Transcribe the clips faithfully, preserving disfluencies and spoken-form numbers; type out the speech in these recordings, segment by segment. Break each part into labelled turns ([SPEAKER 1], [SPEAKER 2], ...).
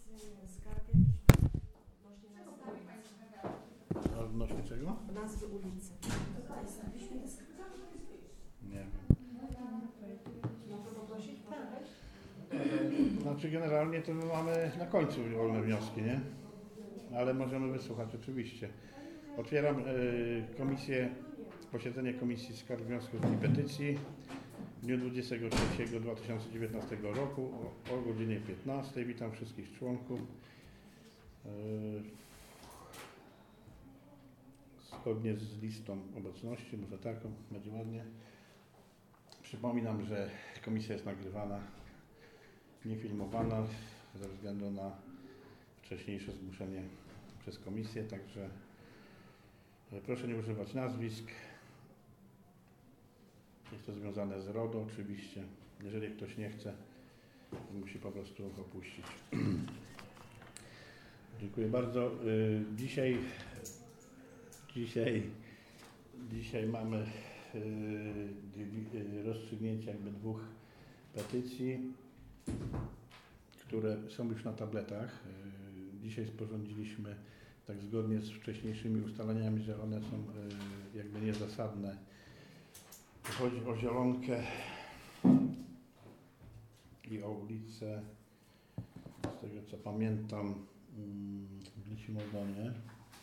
[SPEAKER 1] skarg jakiś odnośnie nazwy ulicy.
[SPEAKER 2] Odnośnie czego?
[SPEAKER 1] Nazwy ulicy.
[SPEAKER 2] Nie wiem.
[SPEAKER 1] Mogę poprosić? Tak.
[SPEAKER 2] Znaczy generalnie to my mamy na końcu wolne wnioski, nie? Ale możemy wysłuchać oczywiście. Otwieram y, komisję, posiedzenie Komisji Skarg, Wniosków i Petycji w dniu dwudziestego trzeciego dwa tysiące dziewiętnastego roku o, o godzinie piętnastej. Witam wszystkich członków. Y, zgodnie z listą obecności, może taką, będzie ładnie. Przypominam, że komisja jest nagrywana, nie filmowana ze względu na wcześniejsze zgłoszenie przez komisję, także proszę nie używać nazwisk. Jest to związane z RODO oczywiście. Jeżeli ktoś nie chce, to musi po prostu opuścić. Dziękuję bardzo. Dzisiaj, dzisiaj, dzisiaj mamy rozstrzygnięcie jakby dwóch petycji, które są już na tabletach. Dzisiaj sporządziliśmy tak zgodnie z wcześniejszymi ustaleniami, że one są jakby niezasadne. Chodzi o Zielonkę i o ulicę, z tego co pamiętam, w Lisimordonie.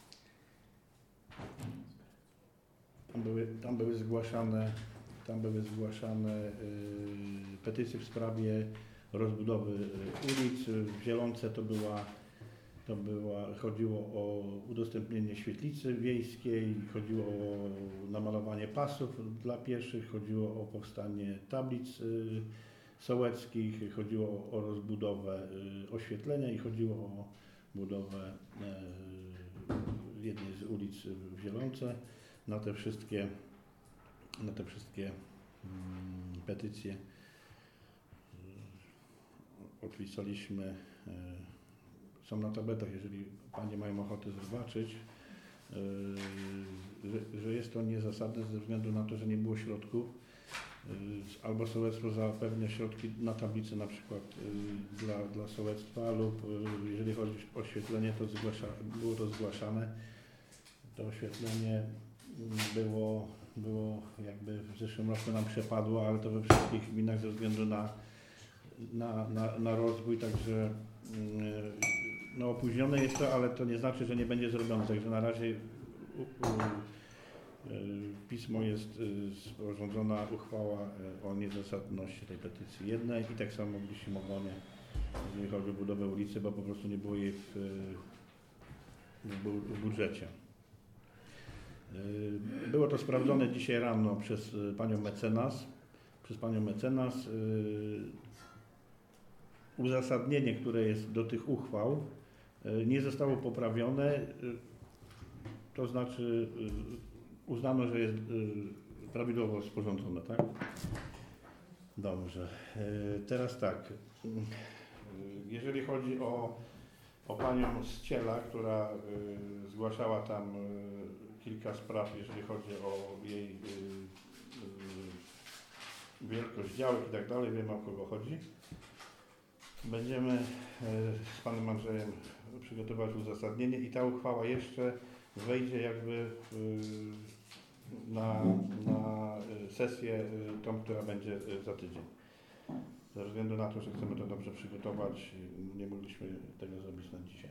[SPEAKER 2] Tam były, tam były zgłaszane, tam były zgłaszane yy, petycje w sprawie rozbudowy ulic. W Zielonce to była, to była, chodziło o udostępnienie świetlicy wiejskiej, chodziło o namalowanie pasów dla pieszych, chodziło o powstanie tablic y, sołeckich, chodziło o, o rozbudowę y, oświetlenia i chodziło o budowę y, jednej z ulic w Zielonce. Na te wszystkie, na te wszystkie y, petycje odpisaliśmy, są na tabletach, jeżeli Panie mają ochotę zobaczyć, że, że jest to niezasadne ze względu na to, że nie było środków, albo sołectwo zapewnia środki na tablicy na przykład dla, dla sołectwa, lub jeżeli chodzi o oświetlenie, to zgłasza, było to zgłaszane. To oświetlenie było, było jakby w zeszłym roku nam przepadło, ale to we wszystkich gminach ze względu na Na, na, na rozwój, także no, opóźnione jest to, ale to nie znaczy, że nie będzie zrobione. Także na razie u, u, pismo jest sporządzona uchwała o niezasadności tej petycji jednej i tak samo w Lisimordonie, jeżeli chodzi o budowę ulicy, bo po prostu nie było jej w, w, w budżecie. Było to sprawdzone dzisiaj rano przez panią mecenas. Przez panią mecenas. Uzasadnienie, które jest do tych uchwał, nie zostało poprawione, to znaczy uznano, że jest prawidłowo sporządzone, tak? Dobrze. Teraz tak, jeżeli chodzi o, o panią z Ciela, która zgłaszała tam kilka spraw, jeżeli chodzi o jej wielkość działek i tak dalej, wiemy, o kogo chodzi. Będziemy z panem Andrzejem przygotować uzasadnienie i ta uchwała jeszcze wejdzie jakby na, na sesję tą, która będzie za tydzień. Ze względu na to, że chcemy to dobrze przygotować, nie mogliśmy tego zrobić na dzisiaj.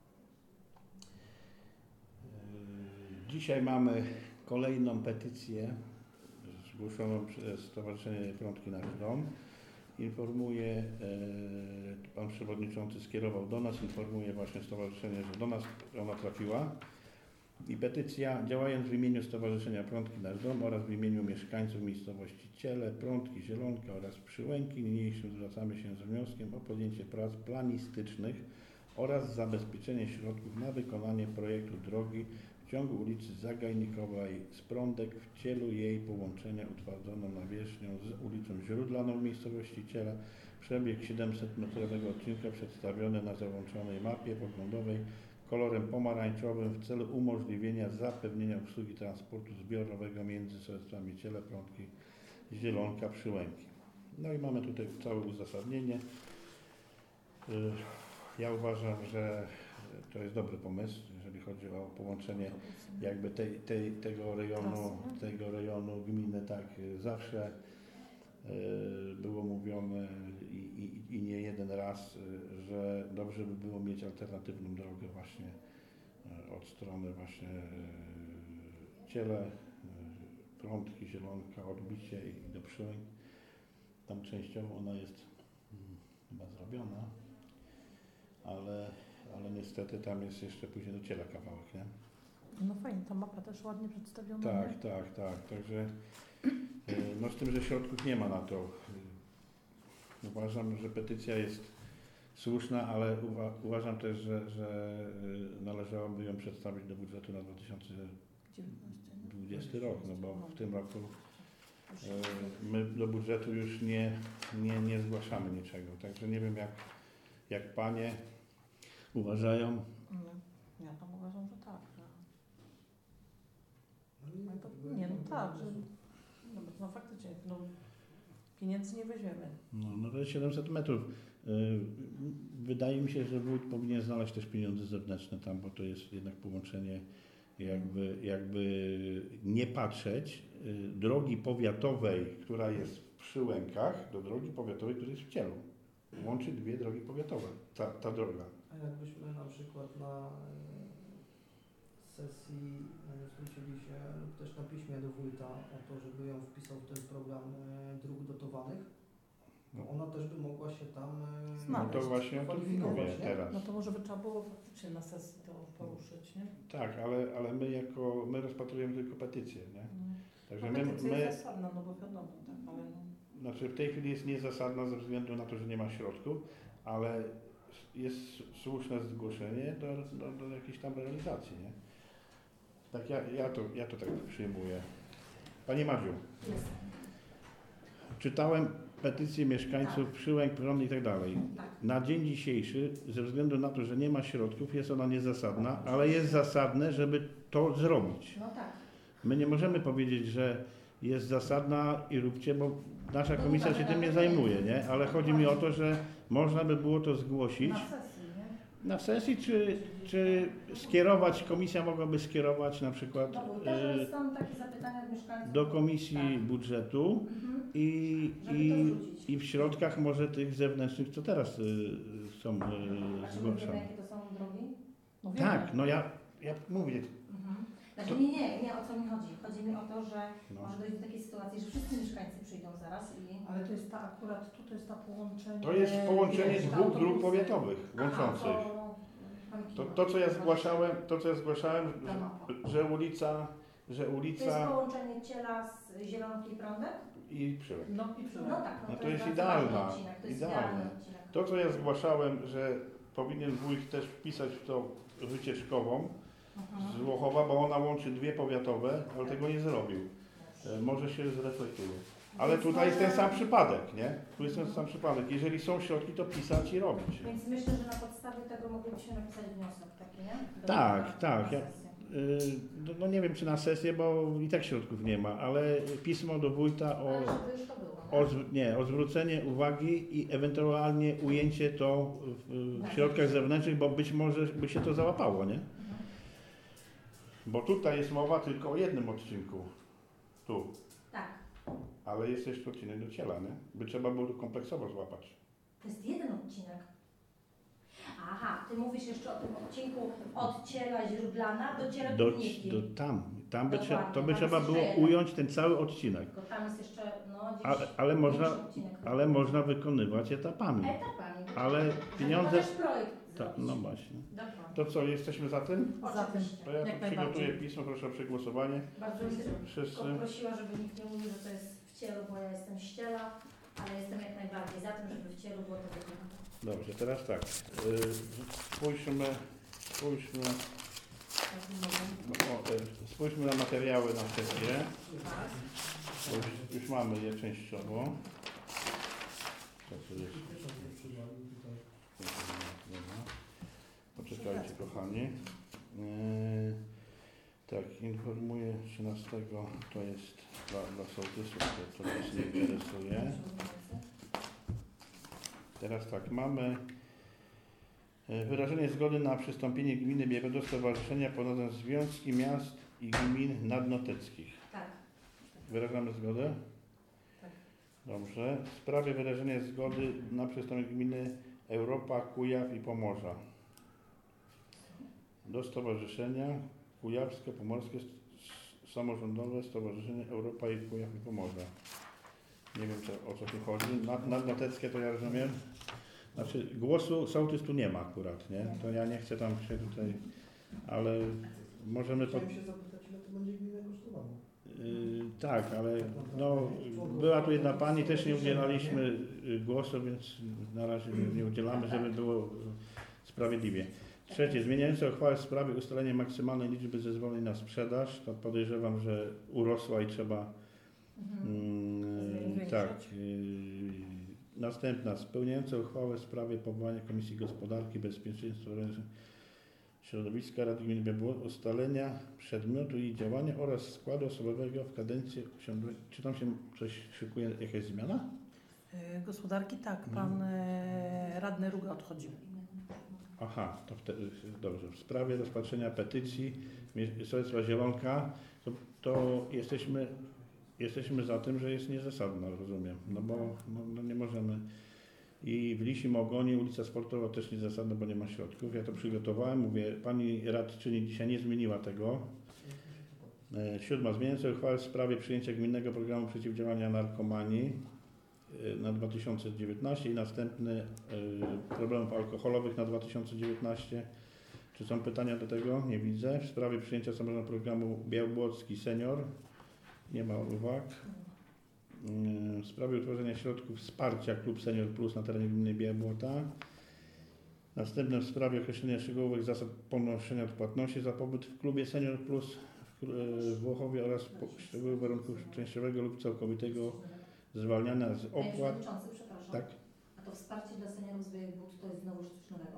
[SPEAKER 2] Dzisiaj mamy kolejną petycję zgłoszoną przez Stowarzyszenie Prądki Nasz Dom. Informuję, e, pan przewodniczący skierował do nas, informuje właśnie stowarzyszenie, że do nas ona trafiła i petycja, działając w imieniu Stowarzyszenia Prądki Nasz Dom oraz w imieniu mieszkańców miejscowości Ciele, Prądki, Zielonka oraz Przyłęki, niniejszym zwracamy się z wnioskiem o podjęcie prac planistycznych oraz zabezpieczenie środków na wykonanie projektu drogi w ciągu ulicy Zagajnikowej z Prądek w cielu jej połączenia utwardzoną nawierzchnią z ulicą Źródlaną w miejscowości Ciele. Przebieg siedemsetmetrowego odcinka przedstawiony na załączonej mapie poglądowej kolorem pomarańczowym w celu umożliwienia zapewnienia obsługi transportu zbiorowego między sołectwami Ciele, Prądki, Zielonka, Przyłęki. No i mamy tutaj całe uzasadnienie. ja uważam, że to jest dobry pomysł, jeżeli chodzi o połączenie jakby tej, tej, tego rejonu, tego rejonu gminy, tak zawsze y, było mówione i, i, i nie jeden raz, y, że dobrze by było mieć alternatywną drogę właśnie y, od strony właśnie y, Ciele, y, Prądki, Zielonka, Odbicie i do Przyłęk. Tam częściowo ona jest mm, chyba zrobiona, ale, ale niestety tam jest jeszcze później do Ciela kawałek, nie?
[SPEAKER 3] No fajnie, ta mapa też ładnie przedstawiona.
[SPEAKER 2] Tak,
[SPEAKER 3] nie?
[SPEAKER 2] tak, tak. Także y, no z tym, że środków nie ma na to. Y, Uważam, że petycja jest słuszna, ale uwa uważam też, że, że y, należałoby ją przedstawić do budżetu na dwa tysiące dwudziesty rok, no bo w tym roku y, my do budżetu już nie, nie, nie zgłaszamy niczego. Także nie wiem jak, jak panie uważają.
[SPEAKER 3] Nie, ja tam uważam, że tak. Że... No to, nie, no tak, że no, no faktycznie no, pieniędzy nie weźmiemy.
[SPEAKER 2] No, no to jest siedemset metrów. Y, Wydaje mi się, że wójt powinien znaleźć też pieniądze zewnętrzne tam, bo to jest jednak połączenie, jakby, jakby nie patrzeć, y, drogi powiatowej, która jest w Przyłękach, do drogi powiatowej, która jest w Cielu. Łączy dwie drogi powiatowe, ta, ta droga.
[SPEAKER 4] A jakbyśmy na przykład na e, sesji e, zwrócili się lub też na piśmie do wójta o to, żeby ją wpisał w ten program e, dróg dotowanych, to ona też by mogła się tam e,
[SPEAKER 2] No
[SPEAKER 3] Znaleźć.
[SPEAKER 2] to właśnie o tym
[SPEAKER 4] kwalifikować,
[SPEAKER 2] mówię
[SPEAKER 4] nie?
[SPEAKER 2] teraz.
[SPEAKER 3] No to może by trzeba było faktycznie na sesji to poruszyć, nie?
[SPEAKER 2] Tak, ale, ale my jako, my rozpatrujemy tylko petycję, nie?
[SPEAKER 3] No.
[SPEAKER 2] Także
[SPEAKER 3] No,
[SPEAKER 2] my,
[SPEAKER 3] petycja
[SPEAKER 2] my,
[SPEAKER 3] jest zasadna, no bo wiadomo, tak, ale no.
[SPEAKER 2] znaczy w tej chwili jest niezasadna ze względu na to, że nie ma środków, ale jest słuszne zgłoszenie do, do, do jakiejś tam realizacji, nie? Tak ja, ja, to, ja to tak przyjmuję. Panie Madziu,
[SPEAKER 1] Jest.
[SPEAKER 2] czytałem petycję mieszkańców Przyłęk, Prąd i tak dalej.
[SPEAKER 1] Tak.
[SPEAKER 2] Na dzień dzisiejszy, ze względu na to, że nie ma środków, jest ona niezasadna, ale jest zasadne, żeby to zrobić.
[SPEAKER 1] No tak.
[SPEAKER 2] My nie możemy powiedzieć, że jest zasadna i róbcie, bo nasza komisja się tym nie zajmuje, nie? Ale chodzi mi o to, że można by było to zgłosić
[SPEAKER 3] Na sesji, nie?
[SPEAKER 2] na sesji, czy, czy skierować, komisja mogłaby skierować na przykład
[SPEAKER 1] No bo też
[SPEAKER 2] y,
[SPEAKER 1] są takie zapytania od mieszkańców.
[SPEAKER 2] do komisji
[SPEAKER 1] Tak.
[SPEAKER 2] budżetu
[SPEAKER 1] Mhm.
[SPEAKER 2] i,
[SPEAKER 1] Żeby
[SPEAKER 2] i,
[SPEAKER 1] to wrzucić.
[SPEAKER 2] i w środkach może tych zewnętrznych, co teraz y, są y,
[SPEAKER 1] A czy my wiemy,
[SPEAKER 2] zgłaszane.
[SPEAKER 1] jakie to są drogi?
[SPEAKER 3] No wiemy.
[SPEAKER 2] Tak, no ja, ja mówię,
[SPEAKER 1] Mhm. Znaczy nie, nie, nie, o co mi chodzi. Chodzi mi o to, że
[SPEAKER 2] no,
[SPEAKER 1] może dojść do takiej sytuacji, że wszyscy mieszkańcy przyjdą zaraz i...
[SPEAKER 3] Ale to jest ta akurat, tu to jest ta połączenie...
[SPEAKER 2] to jest połączenie
[SPEAKER 3] wiesz,
[SPEAKER 2] dwóch
[SPEAKER 3] autobusy.
[SPEAKER 2] dróg powiatowych łączących.
[SPEAKER 1] Aha, to,
[SPEAKER 2] To, to co ja zgłaszałem, to co ja zgłaszałem,
[SPEAKER 1] Ta mapa.
[SPEAKER 2] że, że ulica, że
[SPEAKER 1] To jest
[SPEAKER 2] ulica
[SPEAKER 1] połączenie Ciela z Zielonki i Prądek?
[SPEAKER 2] i Przyłęk.
[SPEAKER 3] No i
[SPEAKER 1] No
[SPEAKER 3] przyłęk.
[SPEAKER 1] tak, no,
[SPEAKER 2] No to
[SPEAKER 1] to,
[SPEAKER 2] jest
[SPEAKER 1] bardzo
[SPEAKER 2] idealna,
[SPEAKER 1] ważny odcinek, to jest
[SPEAKER 2] idealne.
[SPEAKER 1] idealny odcinek.
[SPEAKER 2] To co ja zgłaszałem, że powinien wójt też wpisać w to wycieczkową z
[SPEAKER 1] Mhm.
[SPEAKER 2] Łochowa, bo ona łączy dwie powiatowe, ale tego nie zrobił. E, Może się zreflektuje. Ale
[SPEAKER 1] Więc
[SPEAKER 2] tutaj jest ten
[SPEAKER 1] może-
[SPEAKER 2] sam przypadek, nie? Tu jest ten sam przypadek. Jeżeli są środki, to pisać i robić.
[SPEAKER 1] Więc myślę, że na podstawie tego moglibyśmy napisać wniosek taki, nie? Do-
[SPEAKER 2] Tak,
[SPEAKER 1] na-
[SPEAKER 2] tak,
[SPEAKER 1] na
[SPEAKER 2] ja-
[SPEAKER 1] sesję.
[SPEAKER 2] Y, No, no nie wiem czy na sesję, bo i tak środków nie ma, ale pismo do wójta o,
[SPEAKER 1] Ale żeby już to było, nie?
[SPEAKER 2] o, zw- nie, o zwrócenie uwagi i ewentualnie ujęcie to w, w środkach zewnętrznych, bo być może by się to załapało, nie?
[SPEAKER 1] Mhm.
[SPEAKER 2] Bo tutaj jest mowa tylko o jednym odcinku. Tu.
[SPEAKER 1] Tak,
[SPEAKER 2] Ale jest jeszcze odcinek do Ciela, nie? By trzeba było to kompleksowo złapać.
[SPEAKER 1] to jest jeden odcinek. Aha, ty mówisz jeszcze o tym odcinku od Ciela Źródlana do Ciela
[SPEAKER 2] Do,
[SPEAKER 1] Górnickiej.
[SPEAKER 2] do tam. tam by trzeba, to by
[SPEAKER 1] Dokładnie,
[SPEAKER 2] trzeba
[SPEAKER 1] tam
[SPEAKER 2] było
[SPEAKER 1] jest jeszcze
[SPEAKER 2] ująć ten cały odcinek.
[SPEAKER 1] Tylko tam jest jeszcze, no gdzieś
[SPEAKER 2] Ale, ale, można,
[SPEAKER 1] większy odcinek.
[SPEAKER 2] ale można wykonywać etapami.
[SPEAKER 1] Etapami.
[SPEAKER 2] Ale pieniądze...
[SPEAKER 1] Trzeba też projekt
[SPEAKER 2] Tak,
[SPEAKER 1] zrobić.
[SPEAKER 2] no właśnie.
[SPEAKER 1] Dokładnie.
[SPEAKER 2] To co, jesteśmy za tym?
[SPEAKER 3] Za tym.
[SPEAKER 1] Oczywiście.
[SPEAKER 2] To ja
[SPEAKER 3] Jak
[SPEAKER 2] tu przygotuję
[SPEAKER 3] najbardziej.
[SPEAKER 2] pismo, proszę o przegłosowanie.
[SPEAKER 1] Bardzo bym
[SPEAKER 2] Wszyscy.
[SPEAKER 1] tylko prosiła, żeby nikt nie mówił, że to jest w Cielu, bo ja jestem z Ciela, ale jestem jak najbardziej za tym, żeby w Cielu było to wykonane.
[SPEAKER 2] Dobrze, teraz tak. Yy, spójrzmy, spójrzmy, no, o, y, spójrzmy na materiały na sesję.
[SPEAKER 1] Tak.
[SPEAKER 2] Bo Już, już mamy je częściowo. Co tu jest? Dobra. Poczekajcie kochani. Yy, tak, informuję trzynastego, to jest dla, dla sołtysów, to, to nas nie interesuje. Teraz tak, mamy, e, E, Wyrażenie zgody na przystąpienie gminy Białego do Stowarzyszenia pod nazwą Związki Miast i Gmin Nadnoteckich.
[SPEAKER 1] Tak.
[SPEAKER 2] Wyrażamy zgodę?
[SPEAKER 3] Tak.
[SPEAKER 2] Dobrze. W sprawie wyrażenia zgody na przystąpienie gminy Europa, Kujaw i Pomorza do Stowarzyszenia Kujawskie, Pomorskie S- Samorządowe Stowarzyszenie Europa i Kujaw i Pomorza. Nie wiem co, o co tu chodzi. Na- Nadnoteckie to ja rozumiem. Znaczy głosu sołtys tu nie ma akurat, nie? To ja nie chcę tam się tutaj, ale możemy to...
[SPEAKER 4] Chciałem się zapytać, ile to będzie gminę kosztowało.
[SPEAKER 2] Yy, tak, ale no, była tu jedna pani, też nie udzielaliśmy y, głosu, więc na razie nie, nie udzielamy, żeby było y, sprawiedliwie. Trzecie, zmieniające uchwałę w sprawie ustalenia maksymalnej liczby zezwoleń na sprzedaż, to podejrzewam, że urosła i trzeba
[SPEAKER 1] Mhm.
[SPEAKER 2] mm,
[SPEAKER 3] Zwiększać.
[SPEAKER 2] tak. y, Następna, spełniające uchwałę w sprawie powołania Komisji Gospodarki, Bezpieczeństwa oraz Środowiska Rady Gminy Białego, ustalenia przedmiotu i działania oraz składu osobowego w kadencji osiągniętej. Czy tam się coś szykuje, jakaś zmiana?
[SPEAKER 3] Y, Gospodarki tak, pan e, radny Ruga odchodzi.
[SPEAKER 2] Aha, to wtedy dobrze. W sprawie rozpatrzenia petycji mie- Sołectwa Zielonka, to, to jesteśmy, jesteśmy za tym, że jest niezasadna, rozumiem. No bo no, no nie możemy. I w Lisim Ogonie ulica Sportowa też niezasadna, bo nie ma środków. Ja to przygotowałem, mówię, pani radczyni dzisiaj nie zmieniła tego. E, Siódma, zmieniająca uchwałę w sprawie przyjęcia gminnego programu przeciwdziałania narkomanii e, na dwa tysiące dziewiętnaście i następny e, problemów alkoholowych na dwa tysiące dziewiętnaście. Czy są pytania do tego? Nie widzę. W sprawie przyjęcia samorządu programu Białobłocki Senior nie ma uwag. Mm, W sprawie utworzenia środków wsparcia Klub Senior Plus na terenie gminy Białobłota. Następne w sprawie określenia szczegółowych zasad ponoszenia odpłatności za pobyt w Klubie Senior Plus w Kr- w Włochowie oraz po- szczegółowych warunków częściowego lub całkowitego zwalniania z
[SPEAKER 1] Panie
[SPEAKER 2] opłat.
[SPEAKER 1] Przewodniczący, przepraszam.
[SPEAKER 2] Tak?
[SPEAKER 1] A to wsparcie dla seniorów z Białego to jest znowu coś nowego?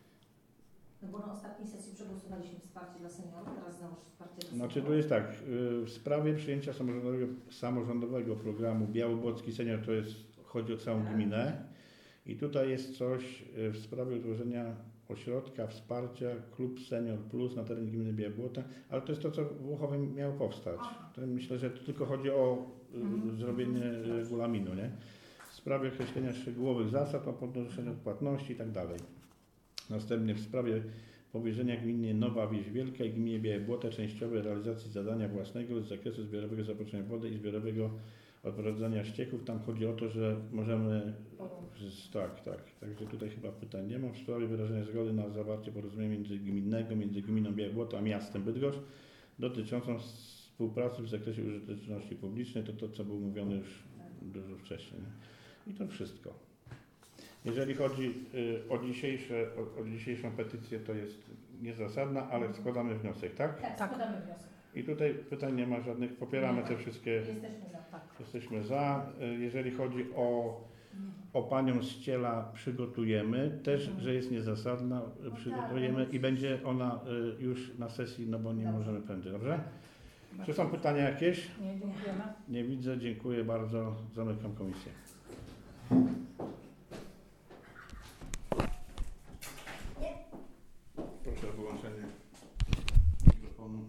[SPEAKER 1] No bo na ostatniej sesji przegłosowaliśmy wsparcie dla seniorów, teraz znowu wsparcie dla
[SPEAKER 2] Znaczy
[SPEAKER 1] seniorów.
[SPEAKER 2] tu jest tak, y, w sprawie przyjęcia samorządowego, samorządowego programu Białobłocki Senior, to jest, chodzi o całą gminę i tutaj jest coś y, w sprawie utworzenia ośrodka wsparcia Klub Senior Plus na terenie gminy Białobłota, ale to jest to, co w Włochowie miało powstać. To myślę, że to tylko chodzi o y,
[SPEAKER 3] Mhm.
[SPEAKER 2] zrobienie regulaminu, nie? W sprawie określenia szczegółowych zasad o podnoszeniu odpłatności i tak dalej. Następnie w sprawie powierzenia gminie Nowa Wieś Wielka i gminie Białe Błote częściowej realizacji zadania własnego z zakresu zbiorowego zapotrzebowania wody i zbiorowego odprowadzania ścieków. Tam chodzi o to, że możemy... z- Tak, tak. Także tutaj chyba pytań nie ma. W sprawie wyrażenia zgody na zawarcie porozumienia międzygminnego między gminą Białe Błoto a miastem Bydgoszcz dotyczącą współpracy w zakresie użyteczności publicznej. To to, co było mówione już dużo wcześniej. I to wszystko. Jeżeli chodzi y, o, dzisiejsze, o, o dzisiejszą petycję, to jest niezasadna, ale składamy wniosek, tak?
[SPEAKER 1] Tak,
[SPEAKER 3] Tak.
[SPEAKER 1] składamy wniosek.
[SPEAKER 2] I tutaj pytań nie ma żadnych, popieramy te wszystkie,
[SPEAKER 1] Jesteśmy za.
[SPEAKER 3] Tak.
[SPEAKER 2] jesteśmy za. Y, Jeżeli chodzi o, o panią z Ciela, przygotujemy też, że jest niezasadna, y, przygotujemy i będzie ona y, już na sesji, no bo nie
[SPEAKER 1] Dobrze.
[SPEAKER 2] możemy prędzej, dobrze? Czy są pytania jakieś?
[SPEAKER 3] Nie, dziękujemy.
[SPEAKER 2] Nie widzę, dziękuję bardzo, zamykam komisję.